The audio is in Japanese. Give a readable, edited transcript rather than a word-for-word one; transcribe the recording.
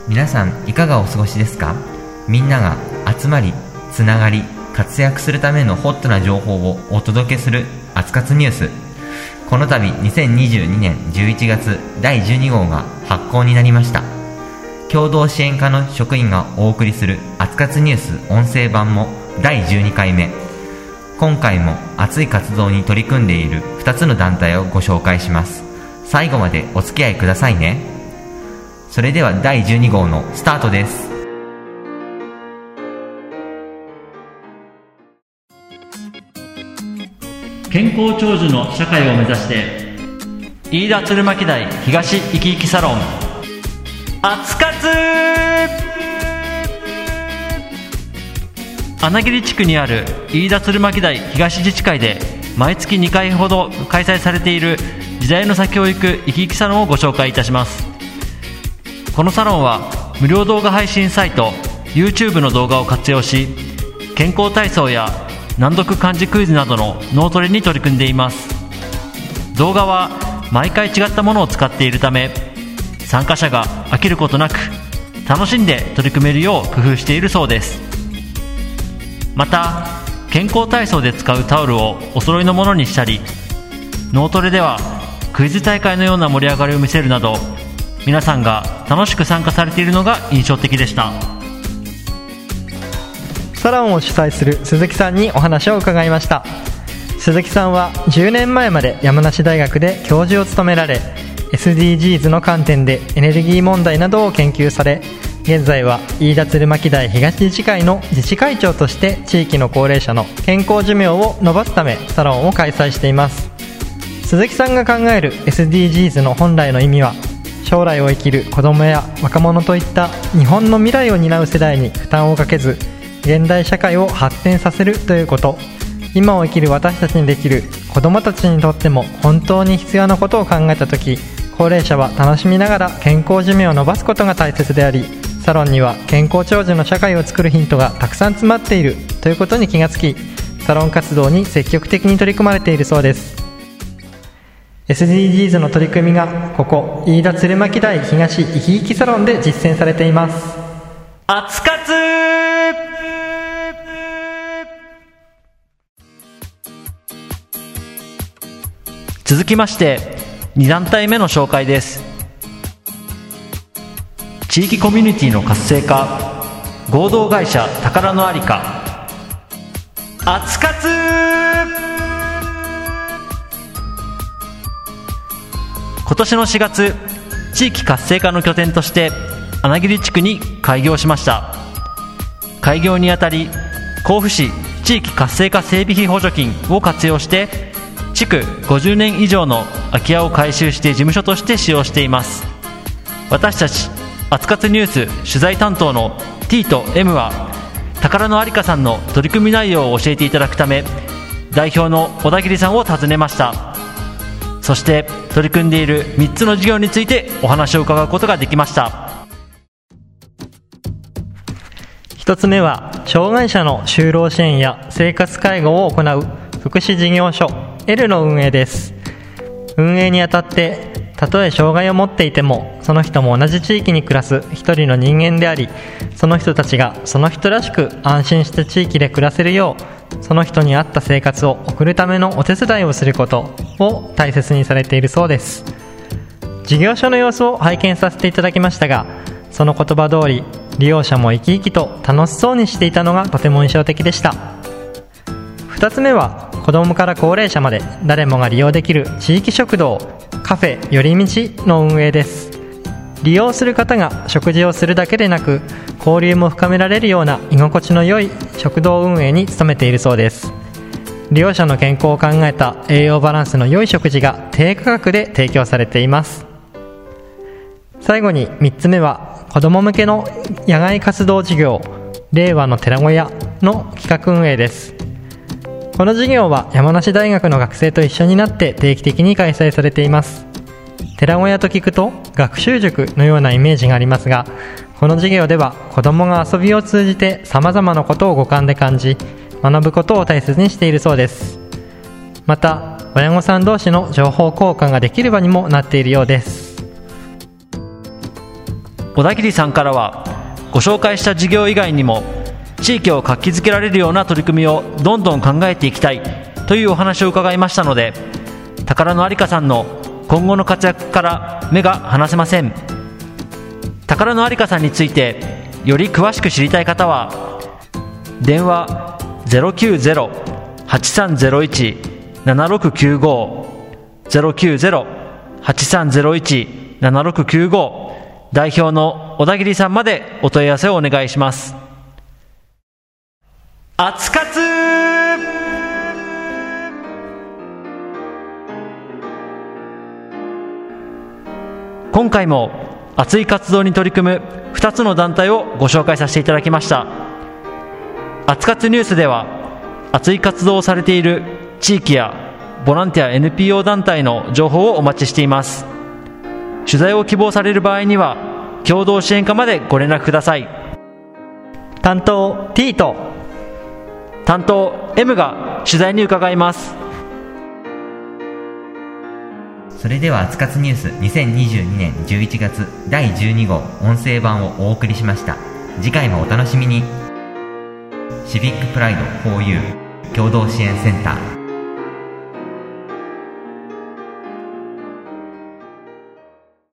皆さんいかがお過ごしですか？みんなが集まり、つながり、活躍するためのホットな情報をお届けするあつかつニュース。この度2022年11月第12号が発行になりました。共同支援課の職員がお送りするあつかつニュース音声版も第12回目。今回も熱い活動に取り組んでいる2つの団体をご紹介します。最後までお付き合いくださいね。それでは第12号のスタートです。 健康長寿の社会を目指して飯田鶴巻台東いきいきサロンあつかつ。穴切地区にある飯田鶴巻台東自治会で毎月2回ほど開催されている時代の先を行くいきいきサロンをご紹介いたします。このサロンは無料動画配信サイト YouTube の動画を活用し、健康体操や難読漢字クイズなどの脳トレに取り組んでいます。動画は毎回違ったものを使っているため、参加者が飽きることなく楽しんで取り組めるよう工夫しているそうです。また健康体操で使うタオルをお揃いのものにしたり、脳トレではクイズ大会のような盛り上がりを見せるなど、皆さんが楽しく参加されているのが印象的でした。 サロンを主催する鈴木さんにお話を伺いました。鈴木さんは10年前まで山梨大学で教授を務められ、 SDGs の観点でエネルギー問題などを研究され、現在は飯田鶴巻台東自治会の自治会長として地域の高齢者の健康寿命を伸ばすためサロンを開催しています。鈴木さんが考える SDGs の本来の意味は、将来を生きる子どもや若者といった日本の未来を担う世代に負担をかけず、現代社会を発展させるということ。今を生きる私たちにできる、子どもたちにとっても本当に必要なことを考えたとき、高齢者は楽しみながら健康寿命を伸ばすことが大切であり、サロンには健康長寿の社会を作るヒントがたくさん詰まっているということに気がつき、サロン活動に積極的に取り組まれているそうです。SDGs の取り組みがここ飯田鶴巻台東いきいきサロンで実践されています。 あつかつ。続きまして2団体目の紹介です。地域コミュニティの活性化、合同会社宝のありかあつかつ。今年の4月、地域活性化の拠点として穴切地区に開業しました。開業にあたり、甲府市地域活性化整備費補助金を活用して築50年以上の空き家を改修して事務所として使用しています。私たちあつかつニュース取材担当の T と M は宝のありかさんの取り組み内容を教えていただくため、代表の小田切さんを訪ねました。そして取り組んでいる3つの事業についてお話を伺うことができました。 1つ目は障害者の就労支援や生活介護を行う福祉事業所 L の運営です。運営にあたって、たとえ障害を持っていてもその人も同じ地域に暮らす一人の人間であり、その人たちがその人らしく安心した地域で暮らせるよう、その人に合った生活を送るためのお手伝いをすることを大切にされているそうです。事業所の様子を拝見させていただきましたが、その言葉通り利用者も生き生きと楽しそうにしていたのがとても印象的でした。2つ目は子どもから高齢者まで誰もが利用できる地域食堂カフェよりみちの運営です。利用する方が食事をするだけでなく、交流も深められるような居心地の良い食堂運営に努めているそうです。利用者の健康を考えた栄養バランスの良い食事が低価格で提供されています。最後に3つ目は子ども向けの野外活動事業令和の寺小屋の企画運営です。この事業は山梨大学の学生と一緒になって定期的に開催されています。寺小屋と聞くと学習塾のようなイメージがありますが、この授業では子どもが遊びを通じてさまざまなことを五感で感じ、学ぶことを大切にしているそうです。また親御さん同士の情報交換ができる場にもなっているようです。 小田切さんからはご紹介した事業以外にも地域を活気づけられるような取り組みをどんどん考えていきたいというお話を伺いましたので、宝のありかさんの今後の活躍から目が離せません。宝のありかさんについてより詳しく知りたい方は電話 090-8301-7695 090-8301-7695 代表の小田切さんまでお問い合わせをお願いします。熱活。今回も熱い活動に取り組む2つの団体をご紹介させていただきました。熱活ニュースでは熱い活動をされている地域やボランティア NPO 団体の情報をお待ちしています。取材を希望される場合には共同支援課までご連絡ください。 担当 T と担当 M が取材に伺います。 それでは熱活ニュース2022年11月第12号音声版をお送りしました。次回もお楽しみに。シビックプライド 4U 共同支援センター